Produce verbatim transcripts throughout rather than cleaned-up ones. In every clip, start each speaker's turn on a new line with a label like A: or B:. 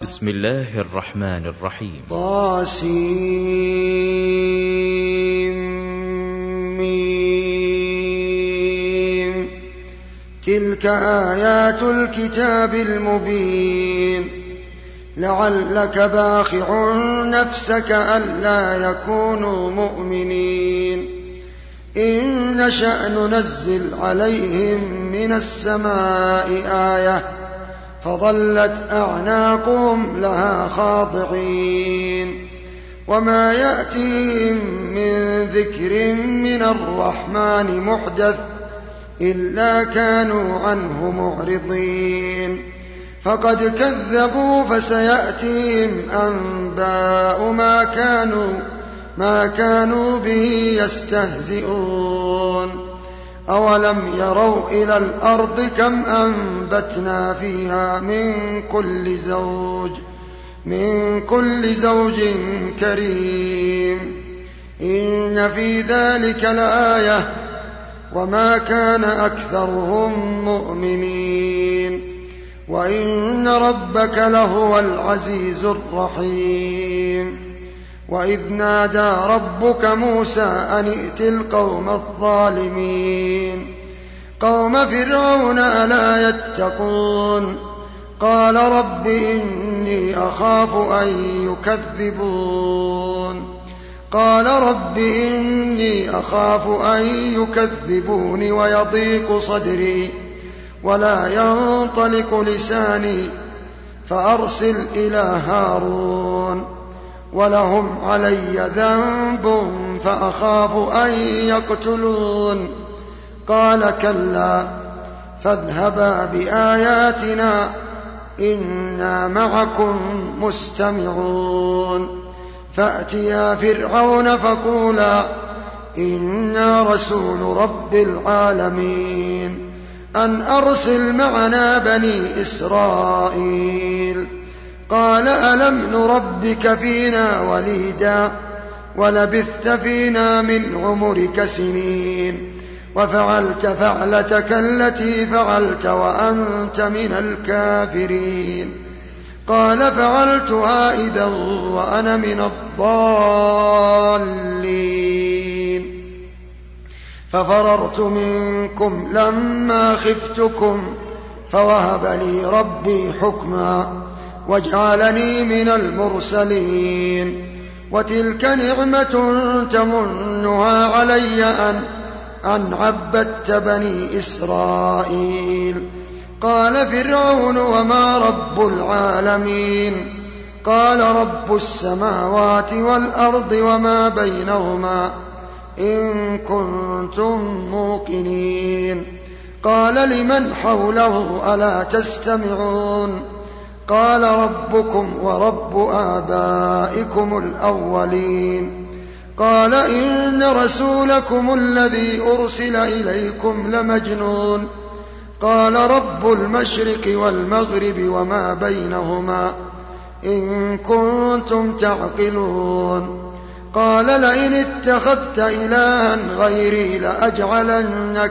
A: بسم الله الرحمن الرحيم.
B: طاسيم. تلك آيات الكتاب المبين. لعلك باخع نفسك ألا يكونوا مؤمنين. إن نشأ ننزل عليهم من السماء آية فظلت أعناقهم لها خاضعين. وما يأتيهم من ذكر من الرحمن محدث إلا كانوا عنه معرضين. فقد كذبوا فسيأتيهم أنباء ما كانوا ما كانوا به يستهزئون. أولم يروا إلى الأرض كم أنبتنا فيها من كل زوج من كل زوج كريم. إن في ذلك لآية وما كان أكثرهم مؤمنين. وإن ربك لهو العزيز الرحيم. وإذ نادى ربك موسى أن ائت القوم الظالمين قوم فرعون ألا يتقون. قال رب إني أخاف أن يكذبون قال رب إني أخاف أن يكذبون ويضيق صدري ولا ينطلق لساني فأرسل إلى هارون ولهم علي ذنب فأخاف أن يقتلون. قال كلا فاذهبا بآياتنا إنا معكم مستمعون. فأتيا فرعون فقولا إنا رسول رب العالمين أن أرسل معنا بني إسرائيل. قال ألم نربك فينا وليدا ولبثت فينا من عمرك سنين وفعلت فعلتك التي فعلت وأنت من الكافرين. قال فعلتها إذا وأنا من الضالين. ففررت منكم لما خفتكم فوهب لي ربي حكما وجعلني من المرسلين. وتلك نعمة تمنها علي أن أن عبدت بني إسرائيل. قال فرعون وما رب العالمين. قال رب السماوات والأرض وما بينهما إن كنتم موقنين. قال لمن حوله ألا تستمعون. قال ربكم ورب آبائكم الأولين. قال إن رسولكم الذي أرسل إليكم لمجنون. قال رب المشرق والمغرب وما بينهما إن كنتم تعقلون. قال لئن اتخذت إلها غيري لأجعلنك,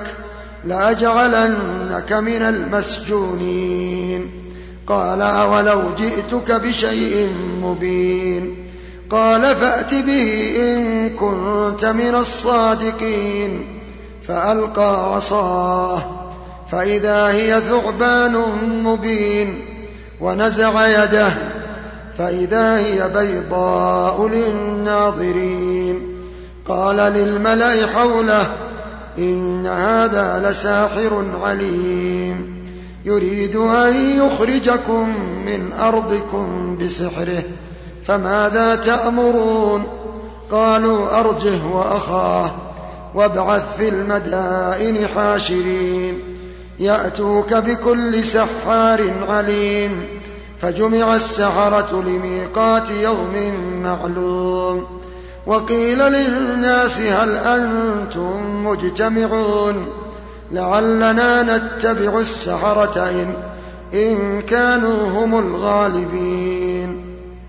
B: لأجعلنك من المسجونين. قال أولو جئتك بشيء مبين. قال فأت به إن كنت من الصادقين. فألقى عصاه فإذا هي ثعبان مبين ونزع يده فإذا هي بيضاء للناظرين. قال للملأ حوله إن هذا لساحر عليم يريد أن يخرجكم من أرضكم بسحره فماذا تأمرون. قالوا أرجه وأخاه وابعث في المدائن حاشرين يأتوك بكل سحار عليم. فجمع السحرة لميقات يوم معلوم. وقيل للناس هل أنتم مجتمعون لعلنا نتبع السحرة إن, إن كانوا هم الغالبين.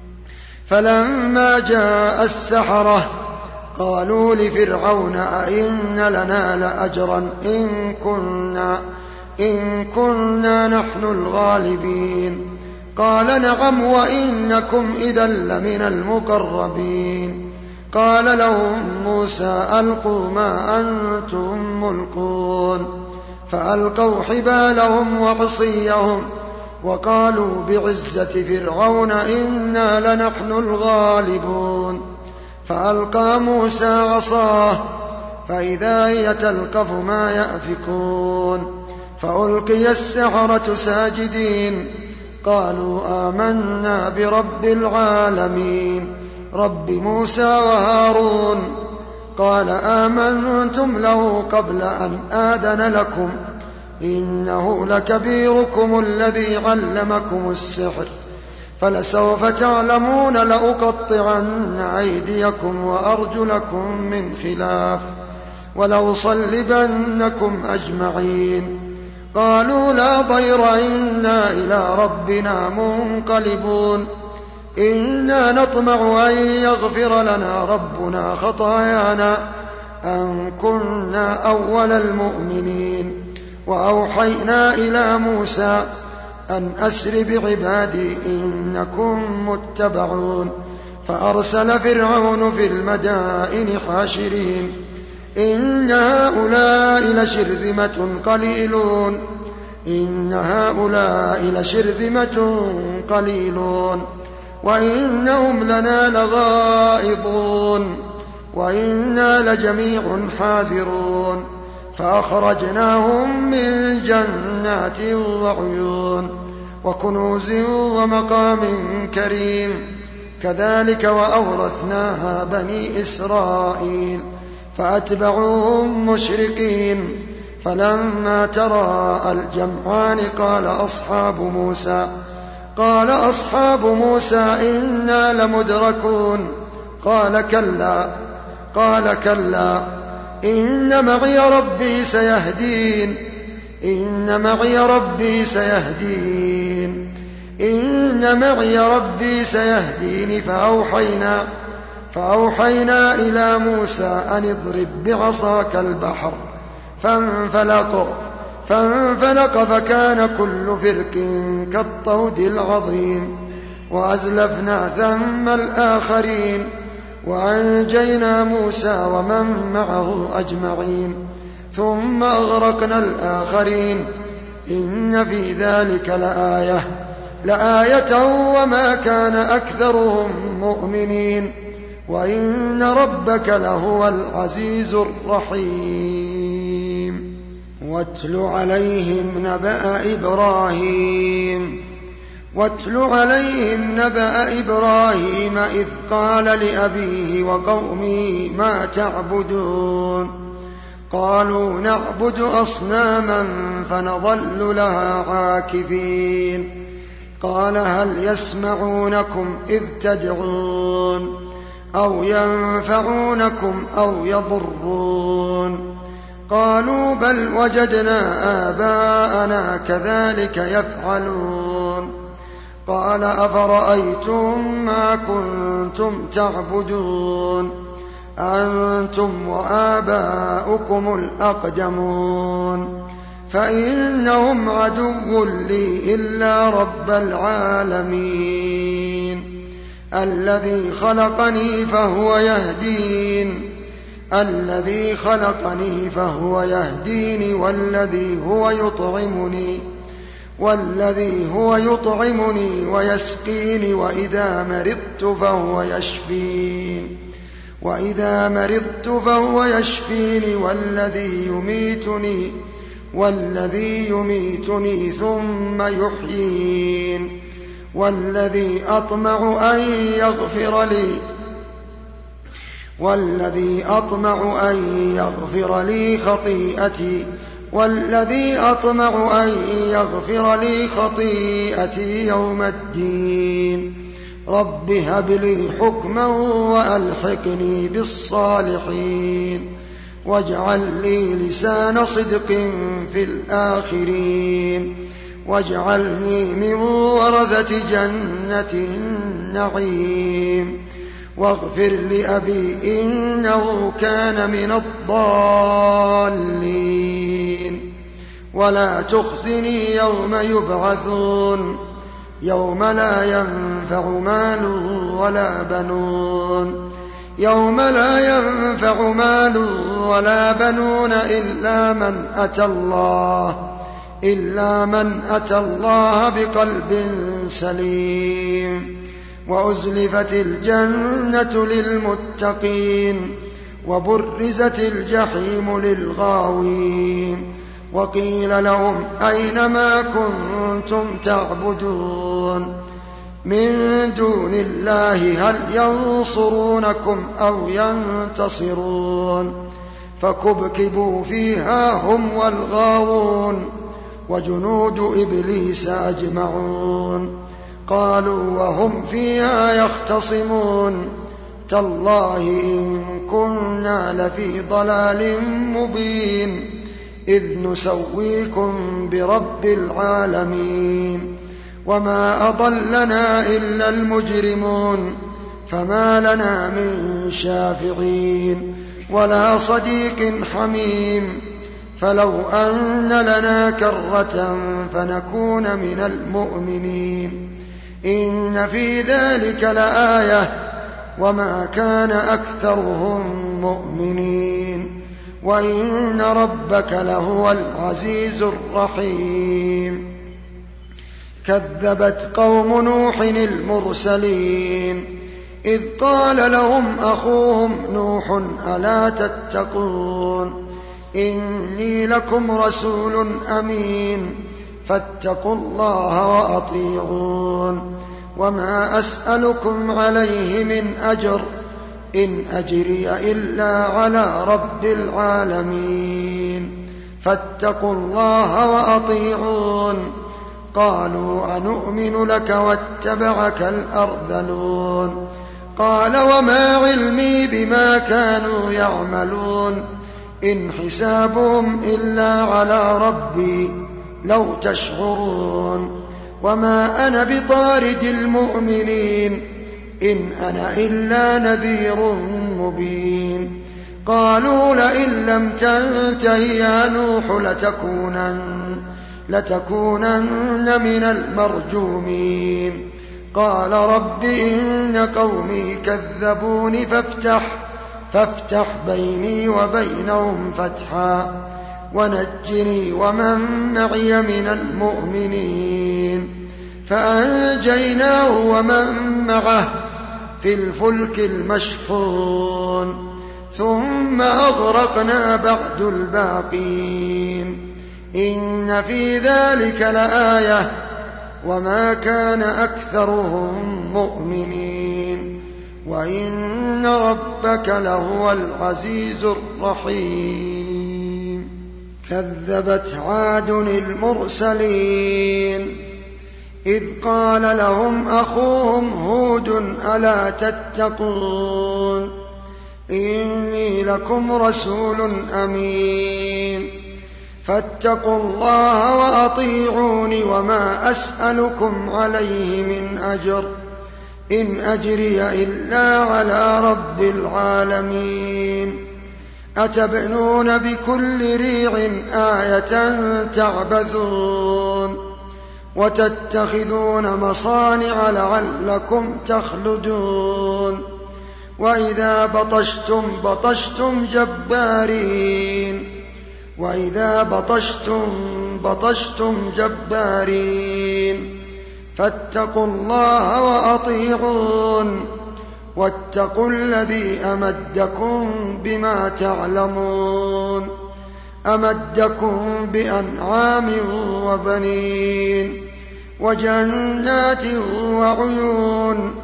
B: فلما جاء السحرة قالوا لفرعون أئن لنا لأجرا إن كنا, إن كنا نحن الغالبين. قال نعم وإنكم إذا لمن المقربين. قال لهم موسى ألقوا ما أنتم ملقون فألقوا حبالهم وعصيهم وقالوا بعزة فرعون إنا لنحن الغالبون. فألقى موسى عصاه فإذا هي تلقف ما يأفكون فألقي السحرة ساجدين قالوا آمنا برب العالمين رب موسى وهارون. قال آمنتم له قبل أن آذن لكم إنه لكبيركم الذي علمكم السحر فلسوف تعلمون لأقطعن أيديكم وأرجلكم من خلاف ولأصلبنكم أجمعين. قالوا لا ضير إنا إلى ربنا منقلبون إنا نطمع أن يغفر لنا ربنا خطايانا أن كنا أول المؤمنين. وأوحينا إلى موسى أن أسر بعبادي إنكم متبعون. فأرسل فرعون في المدائن حاشرين إن هؤلاء لشرذمة قليلون إن هؤلاء لشرذمة قليلون وإنهم لنا لغائظون وإنا لجميع حاذرون. فأخرجناهم من جنات وعيون وكنوز ومقام كريم كذلك وأورثناها بني إسرائيل فأتبعوهم مشرقين. فلما تراءى الجمعان قال أصحاب موسى قال أصحاب موسى إنا لمدركون قال كلا قال كلا إن معي ربي سيهدين إن معي ربي سيهدين إن معي ربي سيهدين فأوحينا فأوحينا إلى موسى أن اضرب بعصاك البحر فانفلق فانفلق فكان كل فرق كالطود العظيم وأزلفنا ثم الآخرين وأنجينا موسى ومن معه أجمعين ثم أغرقنا الآخرين إن في ذلك لآية لآية وما كان أكثرهم مؤمنين وإن ربك لهو العزيز الرحيم. واتل عليهم نبأ إبراهيم واتل عليهم نبأ إبراهيم إذ قال لأبيه وقومه ما تعبدون قالوا نعبد أصناما فنظل لها عاكفين قال هل يسمعونكم إذ تدعون أو ينفعونكم أو يضرون قالوا بل وجدنا آباءنا كذلك يفعلون قال أفرأيتم ما كنتم تعبدون أنتم وآباؤكم الأقدمون فإنهم عدو لي إلا رب العالمين الذي خلقني فهو يهدين الذي خلقني فهو يهديني والذي هو يطعمني والذي هو يطعمني ويسقيني وإذا مرضت فهو يشفين وإذا مرضت فهو يشفيني والذي يميتني والذي يميتني ثم يحيين والذي أطمع أن يغفر لي والذي أطمع أن يغفر لي خطيئتي والذي أطمع أن يغفر لي خطيئتي يوم الدين رب هب لي حكما وألحقني بالصالحين واجعل لي لسان صدق في الآخرين واجعلني من ورثة جنة النعيم واغفر لأبي إنه كان من الضالين ولا تخزني يوم يبعثون يوم لا ينفع مال ولا بنون يوم لا ينفع مال ولا بنون إلا من أتى الله إلا من أتى الله بقلب سليم وأزلفت الجنة للمتقين وبرزت الجحيم للغاوين وقيل لهم أين ما كنتم تعبدون من دون الله هل ينصرونكم أو ينتصرون فكبكبوا فيها هم والغاوون وجنود إبليس أجمعون قالوا وهم فيها يختصمون تالله إن كنا لفي ضلال مبين إذ نسويكم برب العالمين وما أضلنا إلا المجرمون فما لنا من شافعين ولا صديق حميم فلو أن لنا كرة فنكون من المؤمنين إن في ذلك لآية وما كان أكثرهم مؤمنين وإن ربك لهو العزيز الرحيم كذبت قوم نوح المرسلين إذ قال لهم أخوهم نوح ألا تتقون إني لكم رسول أمين فاتقوا الله وأطيعون وما أسألكم عليه من أجر إن أجري إلا على رب العالمين فاتقوا الله وأطيعون قالوا أنؤمن لك واتبعك الأرذلون قال وما علمي بما كانوا يعملون إن حسابهم إلا على ربي لو تشعرون وما أنا بطارد المؤمنين إن أنا إلا نذير مبين قالوا لئن لم تنته يا نوح لتكونن, لتكونن من المرجومين قال رب إن قومي كذبون فافتح, فافتح بيني وبينهم فتحا ونجني ومن معي من المؤمنين فأنجيناه ومن معه في الفلك المشحون ثم أغرقنا بعد الباقين إن في ذلك لآية وما كان أكثرهم مؤمنين وإن ربك لهو العزيز الرحيم كذبت عاد المرسلين إذ قال لهم أخوهم هود ألا تتقون إني لكم رسول أمين فاتقوا الله وأطيعون وما أسألكم عليه من أجر إن أجري إلا على رب العالمين أتبنون بكل ريع آية تعبثون وتتخذون مصانع لعلكم تخلدون وإذا بطشتم بطشتم جبارين وإذا بطشتم بطشتم جبارين فاتقوا الله وأطيعون واتقوا الذي أمدكم بما تعلمون أمدكم بأنعام وبنين وجنات وعيون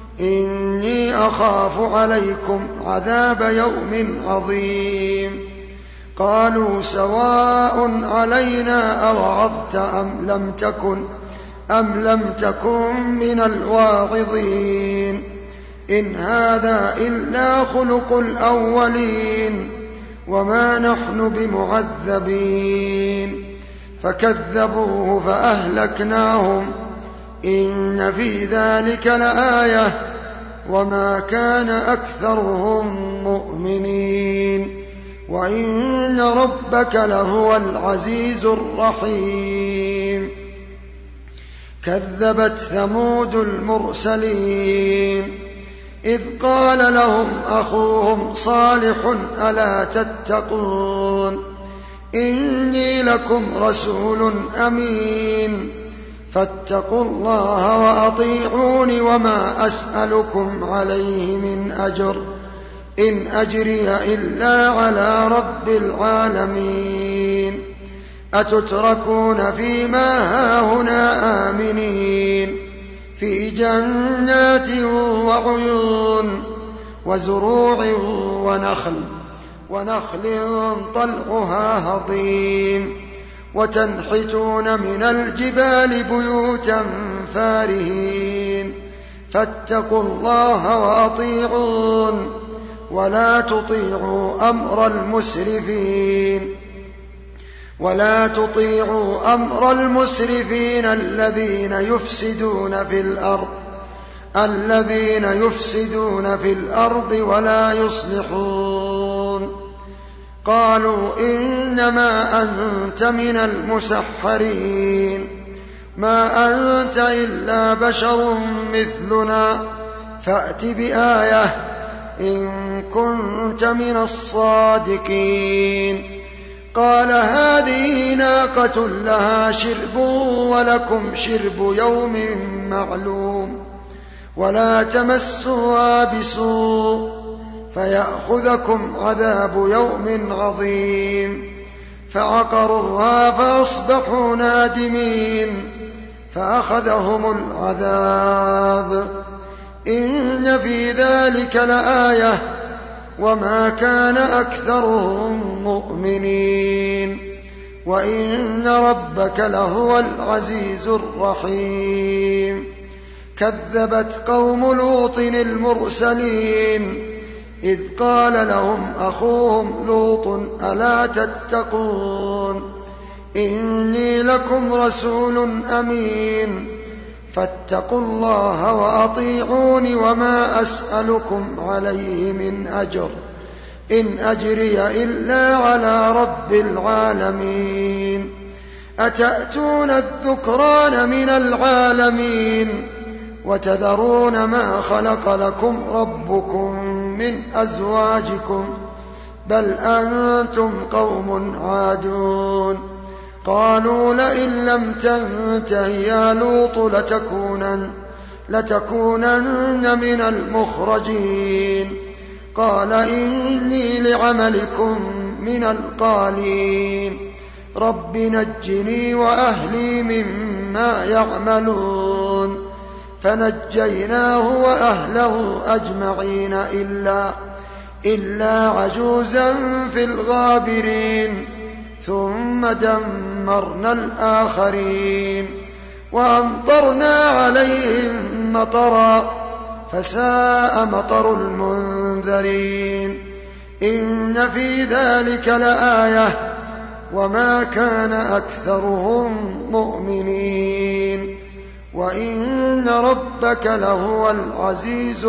B: إني أخاف عليكم عذاب يوم عظيم قالوا سواء علينا أوعظت أم لم تكن أم لم تكن من الواعظين إن هذا إلا خلق الأولين وما نحن بمعذبين فكذبوه فأهلكناهم إن في ذلك لآية وما كان أكثرهم مؤمنين وإن ربك لهو العزيز الرحيم كذبت ثمود المرسلين إذ قال لهم أخوهم صالح ألا تتقون إني لكم رسول أمين فاتقوا الله وأطيعون وما أسألكم عليه من أجر إن أجري إلا على رب العالمين أتتركون فيما هاهنا آمنين في جنات وعيون وزروع ونخل ونخل طلعها هضيم وتنحتون من الجبال بيوتا فارهين فاتقوا الله وأطيعون ولا تطيعوا أمر المسرفين ولا تطيعوا أمر المسرفين الذين يفسدون في الأرض الذين يفسدون في الأرض ولا يصلحون قالوا إنما أنت من المسحرين ما أنت إلا بشر مثلنا فأت بآية إن كنت من الصادقين قال هذه ناقة لها شرب ولكم شرب يوم معلوم ولا تمسوها بسوء فيأخذكم عذاب يوم عظيم فعقروها فأصبحوا نادمين فأخذهم العذاب إن في ذلك لآية وما كان أكثرهم مؤمنين وإن ربك لهو العزيز الرحيم كذبت قوم لوط المرسلين إذ قال لهم أخوهم لوط ألا تتقون إني لكم رسول أمين فاتقوا الله وأطيعون وما أسألكم عليه من أجر إن أجري إلا على رب العالمين أتأتون الذكران من العالمين وتذرون ما خلق لكم ربكم من أزواجكم بل أنتم قوم عادون قالوا لئن لم تنته يا لوط لتكونن, لتكونن من المخرجين قال إني لعملكم من القالين رب نجني وأهلي مما يعملون فنجيناه وأهله أجمعين إلا, إلا عجوزا في الغابرين ثم دمرنا الآخرين وأمطرنا عليهم مطرا فساء مطر المنذرين إن في ذلك لآية وما كان أكثرهم مؤمنين وإن ربك لهو العزيز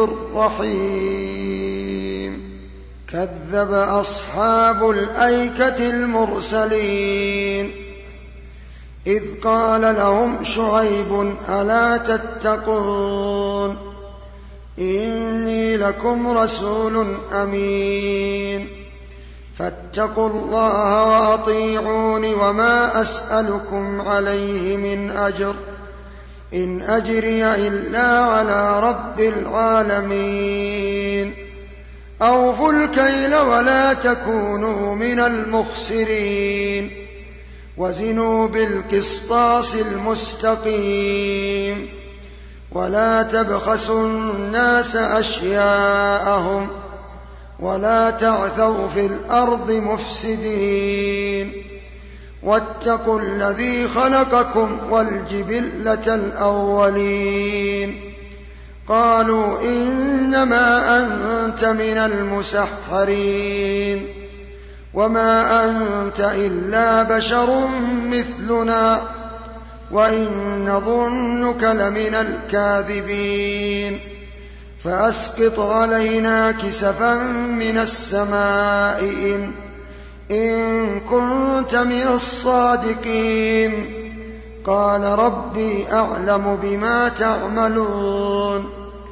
B: الرحيم كذب أصحاب الأيكة المرسلين إذ قال لهم شعيب ألا تتقون إني لكم رسول أمين فاتقوا الله وأطيعون وما أسألكم عليه من أجر إن أجري إلا على رب العالمين أوفوا الكيل ولا تكونوا من المخسرين وزنوا بالقسطاس المستقيم ولا تبخسوا الناس أشياءهم ولا تعثوا في الأرض مفسدين واتقوا الذي خلقكم والجبلة الأولين قالوا إنما أنت من المسحرين وما أنت إلا بشر مثلنا وإن نظنك لمن الكاذبين فأسقط علينا كسفا من السماء إن, إن كنت من الصادقين قال ربي أعلم بما تعملون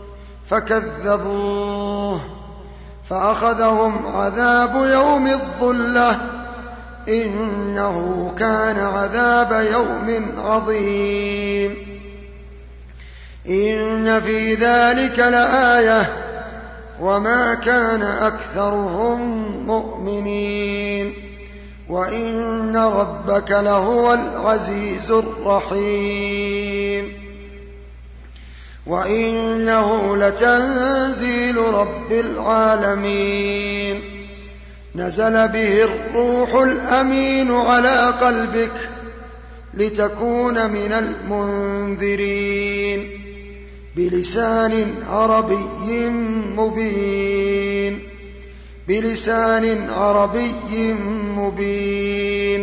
B: فكذبوه فأخذهم عذاب يوم الظلة إنه كان عذاب يوم عظيم إن في ذلك لآية وما كان أكثرهم مؤمنين وإن ربك لهو العزيز الرحيم وإنه لتنزيل رب العالمين نزل به الروح الأمين على قلبك لتكون من المنذرين بلسان عربي مبين بلسان عربي مبين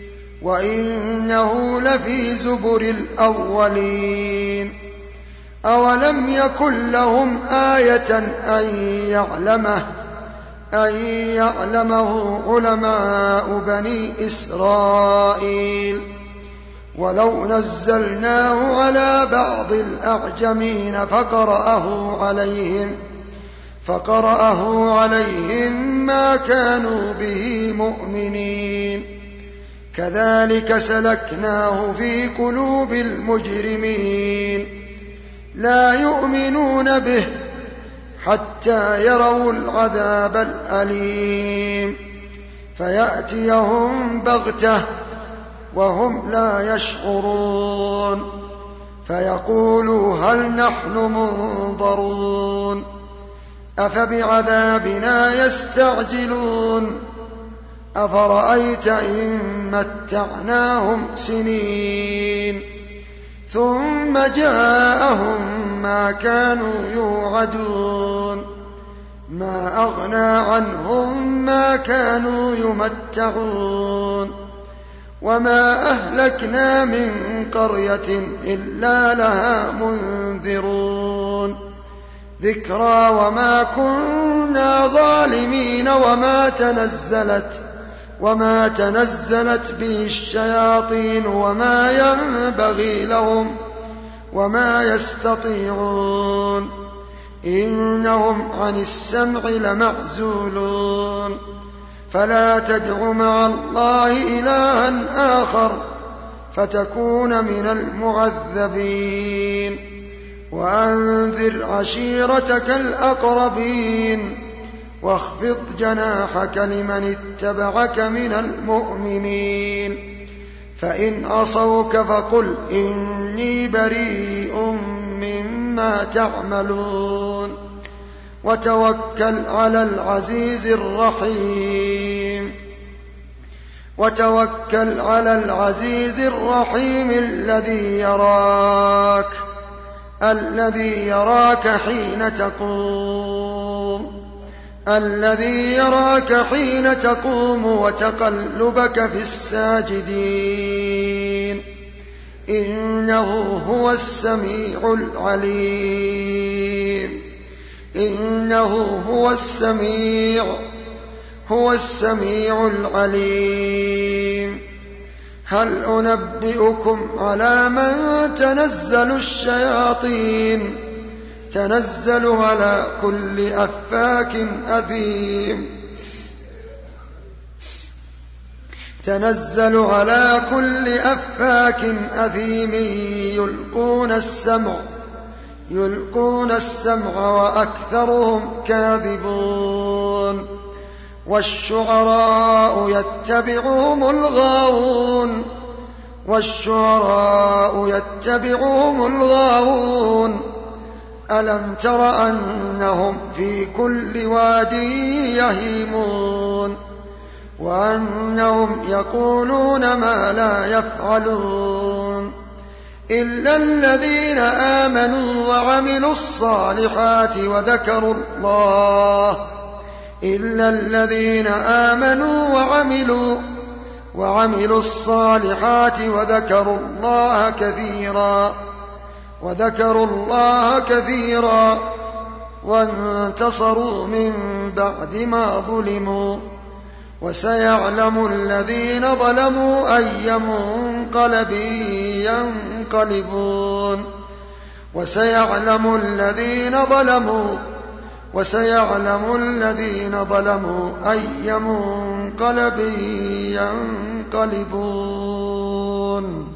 B: وإنه لفي زبر الأولين أولم يكن لهم آية أن يعلمه أن يعلمه علماء بني إسرائيل ولو نزلناه على بعض الأعجمين فقرأه عليهم فقرأه عليهم ما كانوا به مؤمنين كذلك سلكناه في قلوب المجرمين لا يؤمنون به حتى يروا العذاب الأليم فيأتيهم بغتة وهم لا يشعرون فيقولوا هل نحن منظرون أفبعذابنا يستعجلون أفرأيت إن متعناهم سنين ثم جاءهم ما كانوا يوعدون ما أغنى عنهم ما كانوا يمتعون وما أهلكنا من قرية إلا لها منذرون ذكرى وما كنا ظالمين وما تنزلت وما تنزلت به الشياطين وما ينبغي لهم وما يستطيعون إنهم عن السمع لمعزولون فلا تدع مع الله إلها آخر فتكون من المعذبين وأنذر عشيرتك الأقربين واخفض جناحك لمن اتبعك من المؤمنين فإن عصوك فقل إني بريء مما تعملون وتوكل على العزيز الرحيم وتوكل على العزيز الرحيم الذي يراك الذي يراك حين تقوم الذي يراك حين تقوم وتقلبك في الساجدين إنه هو السميع العليم إنه هو السميع هو السميع العليم هل أنبئكم على من تنزل الشياطين تنزل على كل أفاك أثيم تنزل على كل أفاك أثيم يلقون السمع يلقون السمع وأكثرهم كاذبون والشعراء يتبعهم الغاوون والشعراء يتبعهم الغاوون ألم تر أنهم في كل واد يهيمون وأنهم يقولون ما لا يفعلون إلا الذين آمنوا وعملوا الصالحات وذكروا الله إلا الذين آمنوا وعملوا وعملوا الصالحات وذكروا الله كثيرا وذكروا الله كثيرا وانتصروا من بعد ما ظلموا وسيعلم الذين ظلموا أي منقلب ينقلبون وسيعلم الذين ظلموا وسيعلم الذين ظلموا أي منقلب ينقلبون